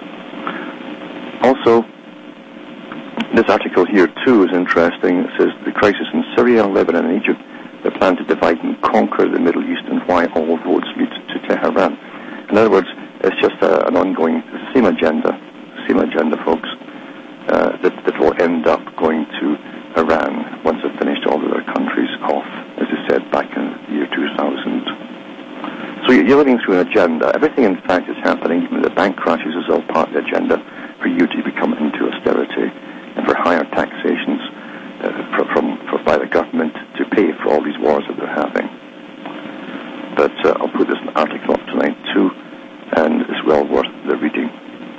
Speaker 7: Also, this article here too is interesting. It says the crisis in Syria, Lebanon, and Egypt, the plan to divide and conquer the Middle East, and why all roads lead to Tehran. In other words, it's just a, an ongoing, same agenda, same agenda, folks, uh, that, that will end up going to Iran once they've finished all of their countries off, as I said, back in the year two thousand. So you're living through an agenda. Everything, in fact, is happening. Even the bank crashes is all part of the agenda for you to become into austerity and for higher taxations uh, for, from for, by the government to pay for all these wars that they're having. But uh, I'll put this article up tonight too, and it's well worth the reading.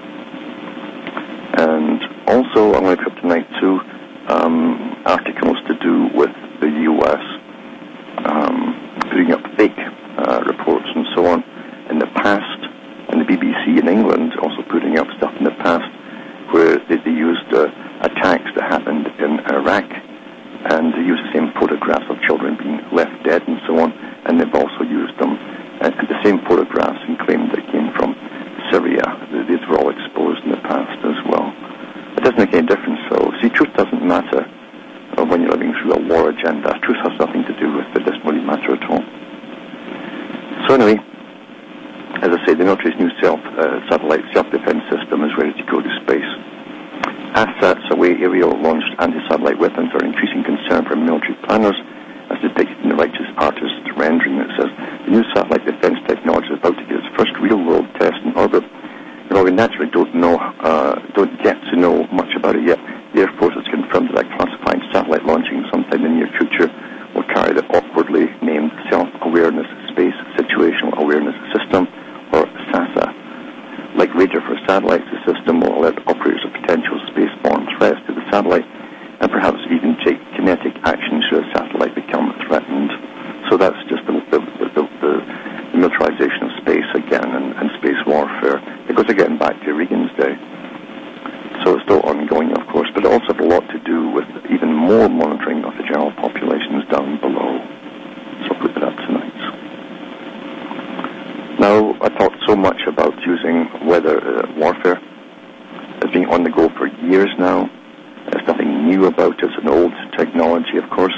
Speaker 7: And also, I'm going to put up tonight too um, articles to do with the U S um, putting up fake uh, reports and so on in the past B B C in England also putting up stuff in the past where they, they used uh, attacks that happened in Iraq, and they used the same photographs of children being left dead and so on, and they've also used them, and, and the same photographs, and claimed they came from Syria. These were all exposed in the past as well. It doesn't make any difference, though. See, truth doesn't matter uh, when you're living through a war agenda. Truth has nothing to do with it. It doesn't really matter at all. So anyway, as I say, the military's new self, uh, satellite self-defense system is ready to go to space. ASATs, away aerial-launched anti-satellite weapons, are increasing concern for military planners, as depicted in the Righteous Artist rendering. It says, the new satellite defense technology is about to get its first real-world test in orbit. And while we naturally don't know, uh, don't get to know much about it yet, the Air Force has confirmed that a classified satellite launching sometime in the near future will carry the awkwardly named Self-Awareness Space Situational Awareness System, or SASA. Like Radar for satellites, the system will alert operators of potential spaceborne threats to the satellite, and perhaps even take kinetic action should a satellite become threatened. So that's just the, the, the, the, the militarization of space again, and, and space warfare. It goes again back to Reagan's day. So it's still ongoing, of course, but it also has a lot to do with even more monitoring of the general populations down below. So I'll put that up tonight. Now, I talked so much about using weather uh, warfare. It's been on the go for years now. There's nothing new about it. It's an old technology, of course.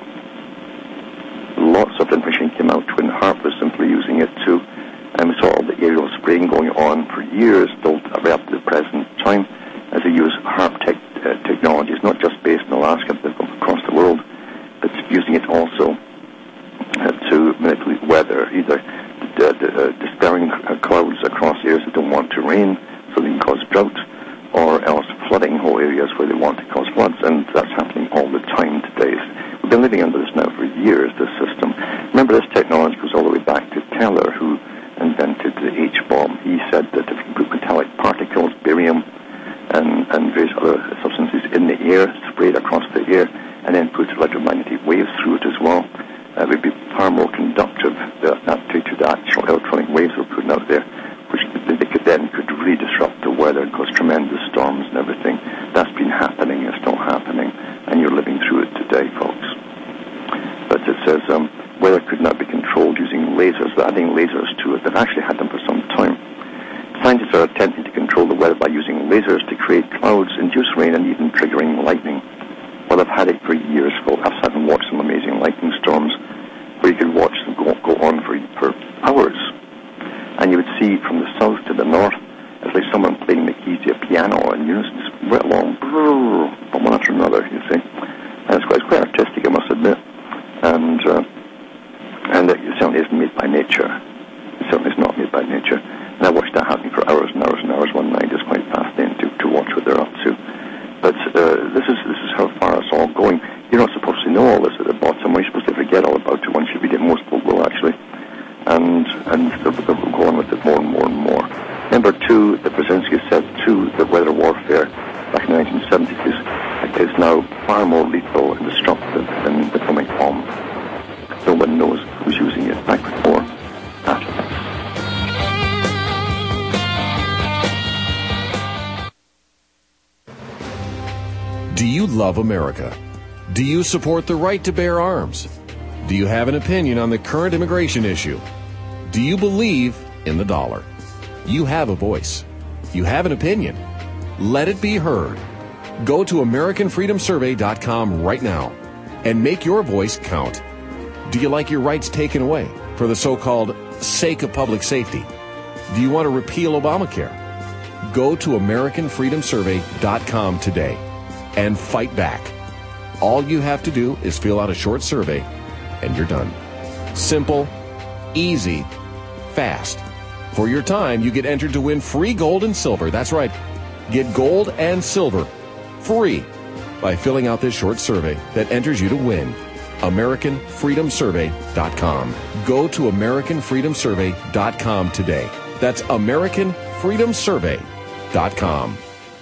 Speaker 7: Lots of information came out when HAARP was simply using it too. And we saw all the aerial spraying going on for years, still right up to the present time, as they use HAARP tech, uh, technologies, not just based in Alaska, but across the world, but using it also uh, to manipulate weather, either uh, uh, dispelling uh, clouds across areas that don't want to rain, so they can cause drought, or else flooding whole areas where they want to cause floods, and that's happening all the time today. We've been living under this now for years, this system. Remember, this technology goes all the way back to Teller, who invented the H-bomb. He said that if you put metallic particles, barium, and, and various other substances in the air, sprayed across the air, and then put electromagnetic waves through it as well, uh, it would be far more conductive the, that, to the actual electronic waves we're putting out there, which they could then could really disrupt the weather and cause tremendous storms and everything. That's been happening, it's still happening, and you're living through it today, folks. But it says um, weather could not be controlled using lasers. They're adding lasers to it. They've actually had them for some time. Scientists are attempting to control the weather by using lasers to create clouds, induce rain, and even triggering lightning. Well, they've had it for years, folks. I've sat and watched some amazing lightning storms where you could watch them go, go on for, for hours. And you would see from the south to the north, it's like someone playing the keys to a piano, and you just right along, brrr, one after another, you see. And it's quite, it's quite artistic, I must admit. And uh, and it certainly isn't made by nature. It certainly is not made by nature. And I watched that happening for hours and hours and hours one night. It's quite fascinating to, to watch what they're up to. But uh, this is this is how far it's all going. You're not supposed to know all this at the bottom. You're supposed to forget all about it once you read it. Most people will, actually. And and they'll, they'll go on with it more and more and more. Number two, the Brzezinski said too, that weather warfare back in the nineteen seventies is now far more lethal and destructive than the atomic bomb. No one knows who's using it. Back with more after this.
Speaker 5: Do you love America? Do you support the right to bear arms? Do you have an opinion on the current immigration issue? Do you believe in the dollar? You have a voice. You have an opinion. Let it be heard. Go to American Freedom Survey dot com right now and make your voice count. Do you like your rights taken away for the so-called sake of public safety? Do you want to repeal Obamacare? Go to American Freedom Survey dot com today and fight back. All you have to do is fill out a short survey and you're done. Simple, easy, fast. For your time, you get entered to win free gold and silver. That's right. Get gold and silver free by filling out this short survey that enters you to win. American Freedom Survey dot com. Go to American Freedom Survey dot com today. That's American Freedom Survey dot com.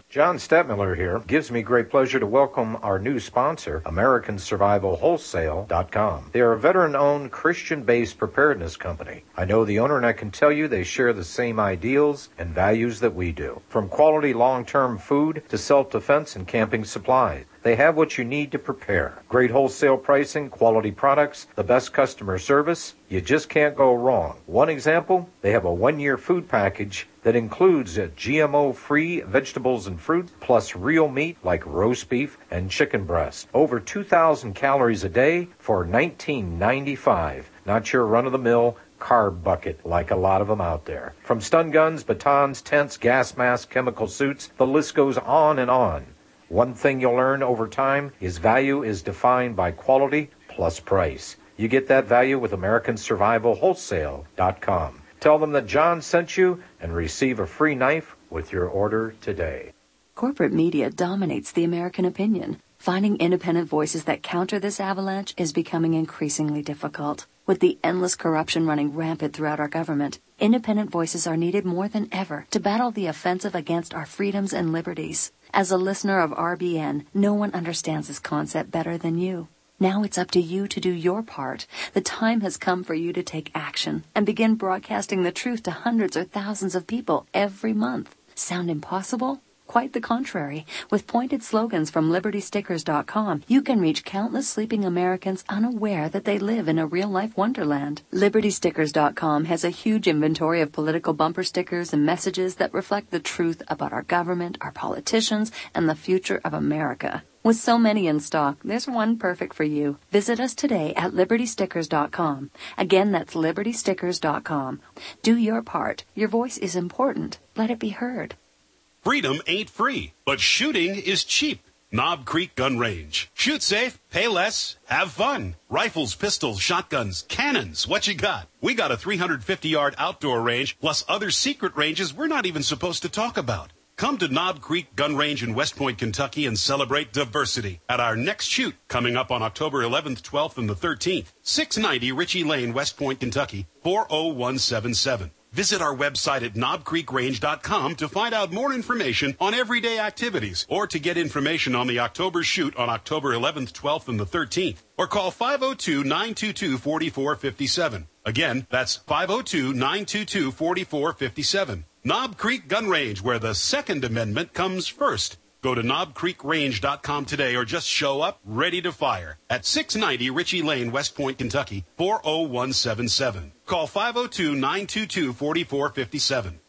Speaker 10: John Stettmiller here. Gives me great pleasure to welcome our new sponsor, American Survival Wholesale dot com. They are a veteran-owned, Christian-based preparedness company. I know the owner, and I can tell you they share the same ideals and values that we do. From quality long-term food to self-defense and camping supplies, they have what you need to prepare. Great wholesale pricing, quality products, the best customer service. You just can't go wrong. One example, they have a one-year food package that includes G M O-free vegetables and fruit, plus real meat like roast beef and chicken breast. Over two thousand calories a day for nineteen ninety-five. Not your run-of-the-mill carb bucket like a lot of them out there. From stun guns, batons, tents, gas masks, chemical suits, the list goes on and on. One thing you'll learn over time is value is defined by quality plus price. You get that value with American Survival Wholesale dot com. Tell them that John sent you and receive a free knife with your order today.
Speaker 15: Corporate media dominates the American opinion. Finding independent voices that counter this avalanche is becoming increasingly difficult. With the endless corruption running rampant throughout our government, independent voices are needed more than ever to battle the offensive against our freedoms and liberties. As a listener of R B N, no one understands this concept better than you. Now it's up to you to do your part. The time has come for you to take action and begin broadcasting the truth to hundreds or thousands of people every month. Sound impossible? Quite the contrary. With pointed slogans from Liberty Stickers dot com, you can reach countless sleeping Americans unaware that they live in a real-life wonderland. Liberty Stickers dot com has a huge inventory of political bumper stickers and messages that reflect the truth about our government, our politicians, and the future of America. With so many in stock, there's one perfect for you. Visit us today at Liberty Stickers dot com. Again, that's Liberty Stickers dot com. Do your part. Your voice is important. Let it be heard.
Speaker 14: Freedom ain't free, but shooting is cheap. Knob Creek Gun Range. Shoot safe, pay less, have fun. Rifles, pistols, shotguns, cannons, what you got? We got a three hundred fifty yard outdoor range, plus other secret ranges we're not even supposed to talk about. Come to Knob Creek Gun Range in West Point, Kentucky, and celebrate diversity at our next shoot coming up on October eleventh, twelfth, and the thirteenth. six ninety Ritchie Lane, West Point, Kentucky, four oh one seven seven. Visit our website at knob creek range dot com to find out more information on everyday activities or to get information on the October shoot on October eleventh, twelfth, and the thirteenth. Or call five oh two, nine two two, four four five seven. Again, that's five oh two, nine two two, four four five seven. Knob Creek Gun Range, where the Second Amendment comes first. Go to knob creek range dot com today or just show up ready to fire at six ninety Ritchie Lane, West Point, Kentucky, four oh one seven seven. Call five oh two, nine two two, four four five seven.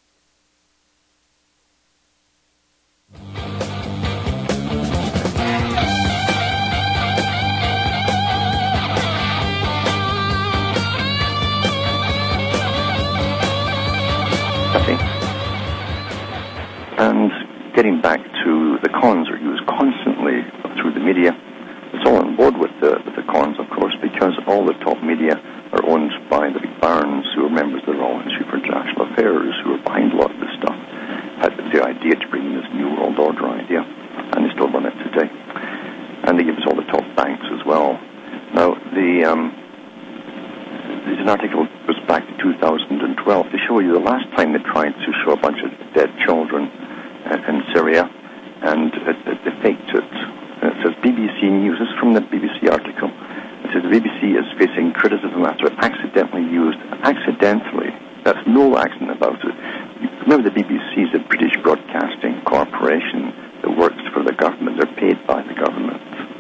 Speaker 7: And getting back to the cons are used constantly through the media. It's all on board with the, with the cons, of course, because all the top media are owned by the big barons who are members of the Royal Institute for International Affairs, who are behind a lot of this stuff, had the idea to bring in this New World Order idea, and they still run it today. And they give us all the top banks as well. Now, the um, there's an article that goes back to two thousand twelve to show you the last time they tried to show a bunch of dead children in Syria, and it, it, they faked it. It says B B C News. This is from the B B C article. It says the B B C is facing criticism after it accidentally used, accidentally, that's no accident about it. Remember, the B B C is a British Broadcasting Corporation that works for the government. They're paid by the government.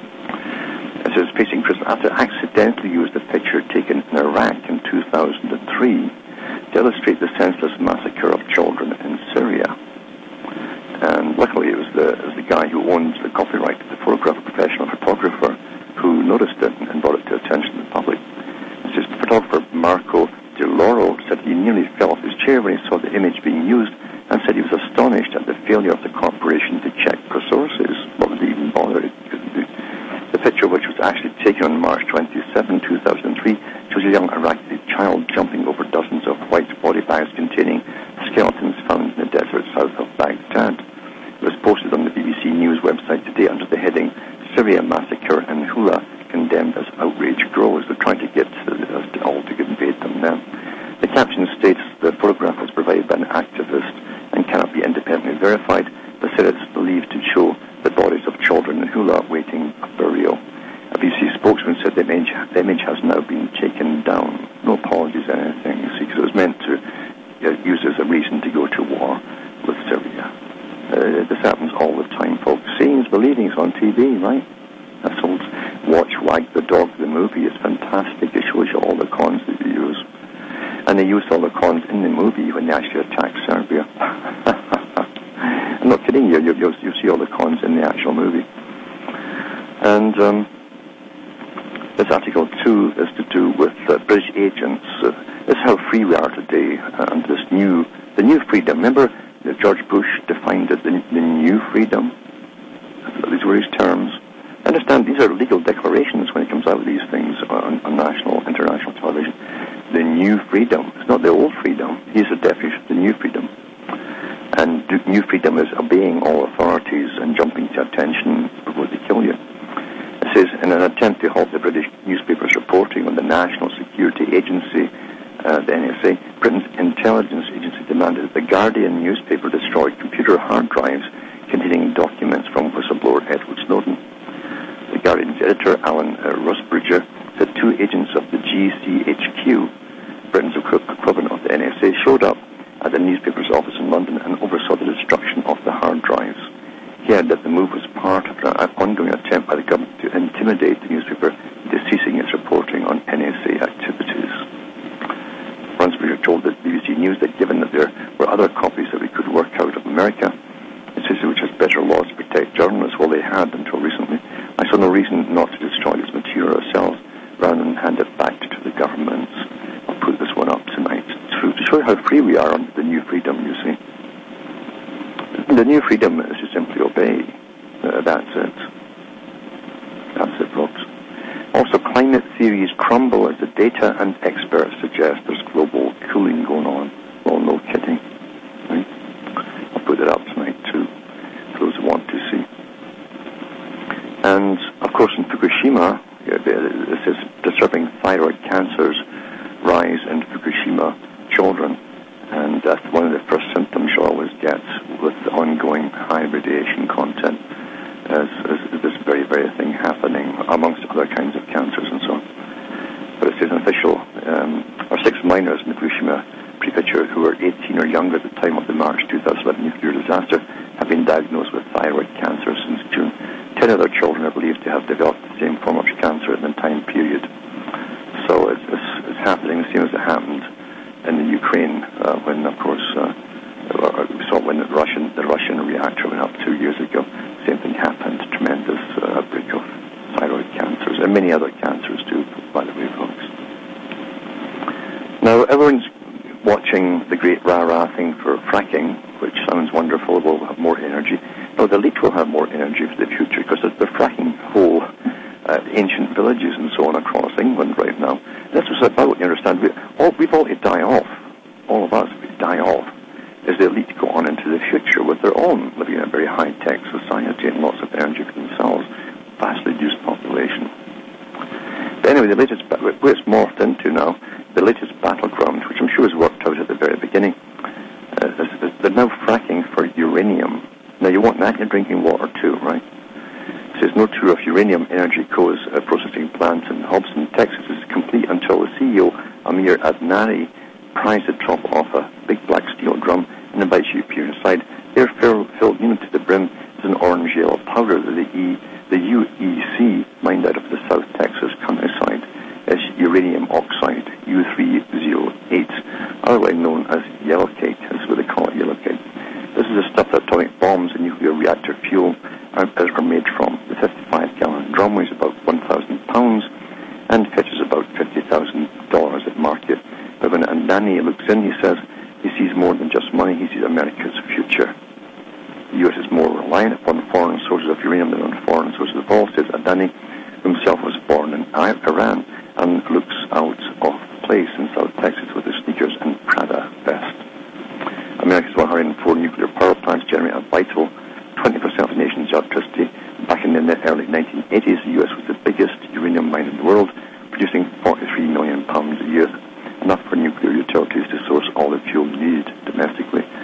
Speaker 7: It says facing criticism after it accidentally used a picture taken in Iraq in two thousand three to illustrate the senseless massacre of children in Syria. And luckily it was the, it was the guy who owns the copyright to the photograph, a professional photographer, who noticed it and brought it to attention to the public. It's just the photographer Marco De Loro said he nearly fell off his chair when he saw the image being used, and said he was astonished at the failure of the corporation to check for sources. What would they even bother? The picture, which was actually taken on March twenty-seventh, two thousand three, shows a young Iraqi child jumping over dozens of white body bags containing skeletons found in the desert south of Baghdad. It was posted on the B B C News website today under the heading Syria Massacre and Hula condemned as outrage grows. They're trying to get us all to invade them now. The caption states the photograph was provided by an activist and cannot be independently verified, They said it's believed to show the bodies of children in Hula waiting for burial. A B B C spokesman said the image, the image has now been taken down. No apologies or anything, you see, because it was meant to uh, use as a reason to go to war with Syria. Uh, this happens all the time, folks. Seeing is believing. It's on T V, right? That's old Watch Wag the Dog, the movie. It's fantastic. It shows you all the cons that you use. And they used all the cons in the movie when they actually attacked Serbia. I'm not kidding you. You, you. you see all the cons in the actual movie. And um, this article, too, is to do with uh, British agents. Uh, this is how free we are today. And this new, the new freedom. Remember, that George Bush defined it, the, the new freedom. These were his terms. Understand, these are legal declarations when it comes out of these things on, on national, international television. The new freedom. It's not the old freedom. Here's the definition of the new freedom. And the new freedom is obeying all authorities and jumping to attention before they kill you. It says, in an attempt to halt the British newspapers reporting on the National Security Agency, uh, the N S A, Britain's intelligence agency demanded that the Guardian newspaper destroy computer hard drives containing documents from whistleblower Edward Snowden. The Guardian's editor, Alan uh, Rusbridger, said two agents of the G C H Q, Britain's equivalent of the N S A, showed up at the newspaper's office in London and oversaw the destruction of the hard drives. He added that the move was part of an ongoing attempt by the government to intimidate the newspaper into ceasing its reporting on N S A activities. Rusbridger told the B B C News that given that there were other copies that we could work out of America, a city which has better laws to protect journalists, well, they had until recently, I saw no reason not to destroy this material ourselves rather than hand it back to the governments. I'll put this one up tonight to, to show you how free we are under the new freedom, you see. The new freedom is to simply obey. Uh, that's it. That's it, folks. Also, climate theories crumble as the data and experts suggest there's global cooling going on. Well, no kidding. Right? I'll put it up tonight, too, for those who want to see. And, of course, in Fukushima, this is disturbing thyroid cancers rise in Fukushima children. And that's one of the first symptoms you always get with the ongoing high radiation content, as, as this very, very thing happening amongst other kinds of cancers and so on. But it says an official, um, or six miners in the Fukushima prefecture who were eighteen or younger at the time of the March two thousand eleven nuclear disaster have been diagnosed with thyroid cancer since June. Ten other children are believed to have developed the same form of cancer in the time period. So it's, it's, it's happening the same as it happened in the Ukraine, uh, when, of course, uh, we saw when the Russian the Russian reactor went up two years ago. Same thing happened. Tremendous uh, outbreak of thyroid cancers and many other cancers too, by the way, folks. Now, everyone's watching the great rah-rah thing for fracking, which sounds wonderful. We'll have more energy. No, the elite will have more energy for the future because they're fracking whole uh, ancient villages and so on across England right now. That's what it's about, you understand. We, all, we've all to die off. All of us, we die off as the elite go on into the future with their own, living in a very high-tech society and lots of energy for themselves, vastly reduced population. But anyway, the latest, where it's morphed into now, the latest battleground, which I'm sure was worked out at the very beginning, uh, is, is they're now fracking for uranium. Now, you want that in your drinking water too, right? It says no tour of Uranium Energy Co.'s uh, processing plant in Hobson, Texas is complete until the C E O, Amir Adnani, pries the top off a big black steel drum and invites you to peer inside. They're filled, filled nearly to the brim with an orange yellow powder that the, e, the U E C mined out of the South Texas countryside as uranium oxide, U three oh eight, otherwise known as yellow cake. That's what they call it, yellow cake. This is the stuff that atomic bombs and nuclear reactor fuel are, are made from. The fifty-five gallon drum weighs about one thousand pounds and fetches about fifty thousand dollars at market. But when Adnani looks in, he says he sees more than just money, he sees America's future. The U S is more reliant upon foreign sources of uranium than on foreign sources of oil, says Adnani, who himself was born in Iran and looks out of place in South Texas with his sneakers and Prada vest. America's one hundred four nuclear power plants generate a vital twenty percent of the nation's electricity. Back in the early nineteen eighties, the U S was the biggest uranium mine in the world, producing forty-three million pounds a year, enough for nuclear utilities to source all the fuel needed domestically. But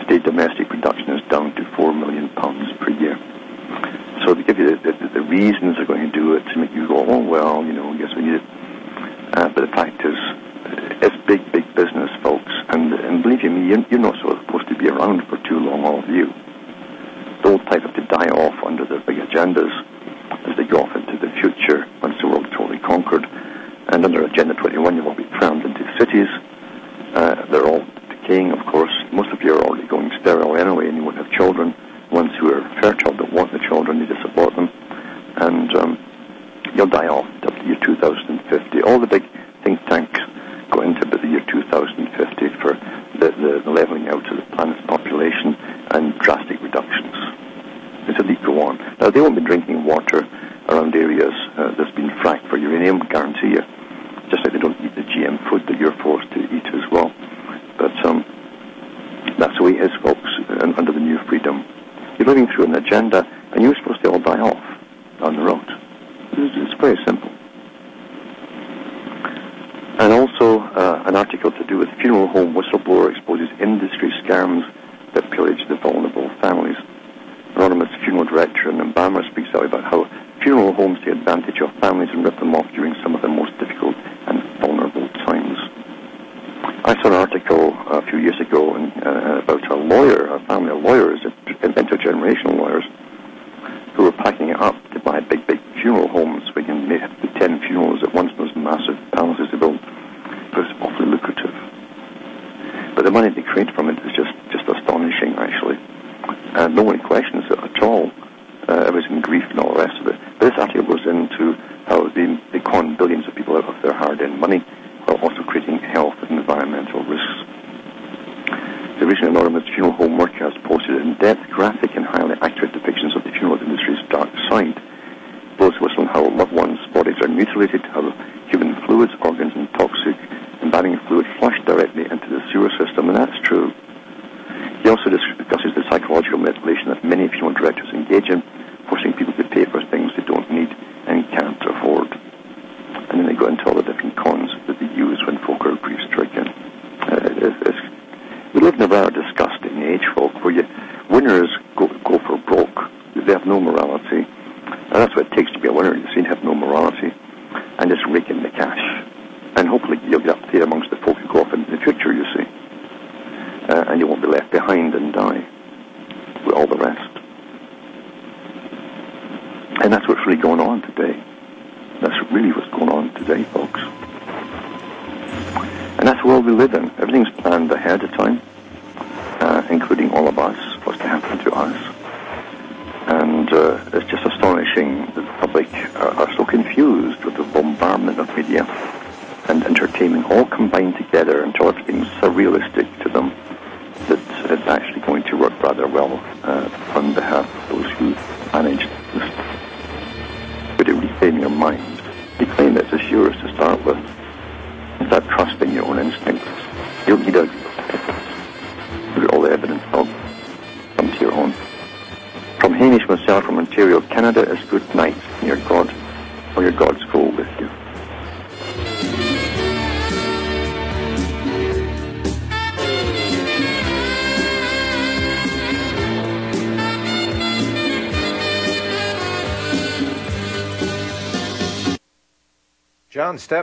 Speaker 7: state domestic production is down to four million pounds per year. So they give you the, the, the reasons they're going to do it to make you go, oh, well, you know, yes, we need it. Uh, but the fact is, it's big, big business, folks. And, and believe you me, you're, you're not supposed to be around for too long, all of you. The old type have to die off under their big agendas as they go off into the future once the world's totally conquered. And under Agenda twenty-one, you'll all be crammed into cities. Uh, they're all decaying, of course. Most of you are already going sterile anyway, and you won't have children. Ones who are fertile don't want the children, need to support them. And um, you'll die off up to year two thousand fifty. All the big think tanks go into about the year two thousand fifty for the, the, the leveling out of the planet's population and drastic reductions. Until they go on. Now, they won't be drinking water around areas uh, that's been fracked for uranium, guarantee you. Just like they don't eat the G M food that you're forced to eat as well. But um, that's the way it is, folks, uh, under the new freedom. You're living through an agenda, and you're supposed to all die off on the road. It's, it's very simple. And also, uh, an article to do with funeral home whistleblower exposes industry scams that pillage the vulnerable families. Anonymous funeral director in Alabama speaks out about how funeral homes take advantage of families and rip them off during some of the most difficult and vulnerable times. I saw an article a few years ago in, uh, about a lawyer, a family of lawyers, intergenerational lawyers, who were packing it up to buy big, big funeral homes. We can make ten funerals at once in those massive palaces to build. It was awfully lucrative. But the money they create from it is just, just astonishing, actually. And no one questions it at all. Uh, everybody's in grief and all the rest of it. But this article goes into how they, they con billions of people out of their hard-earned money while also creating health and environmental risks. The recent anonymous funeral home worker has posted in-depth, graphic, and highly accurate depictions of the funeral industry's dark side. Blows whistle on how loved ones' bodies are mutilated, how human fluids, organs, and toxic, and banning fluid flushed directly into the sewer system, and that's true. He also discusses the psychological manipulation that many funeral directors engage in, forcing people to pay for things they don't need and can't afford. And then they go into all the different cons that they use when folk are grief-stricken. Uh, it's, it's, we live in a rather disgusting age, folk, where you, winners go, go for broke. They have no morality. And that's what it takes to be a winner. You see, have no morality and just rake in the cash. And hopefully you'll get up there amongst the folk who go off into the future, you see. Uh, and you won't be left behind and die with all the rest. And that's what's really going on today. That's really what's going on today, folks. And that's the world we live in. Everything's planned ahead of time, uh, including all of us, what's to happen to us. And uh, it's just astonishing that the public are, are so confused with the bombardment of media and entertainment all combined together until it's being surrealistic to them that it's actually going to work rather well uh, on behalf of those who manage this. But it reclaim your mind. Reclaim it as yours to start with. And start trusting your own instincts. You don't need a look at all the evidence. I'll come to your own. From Hamish myself from Ontario, Canada, is good night. And your God, or your God's go with you.
Speaker 10: John Stepp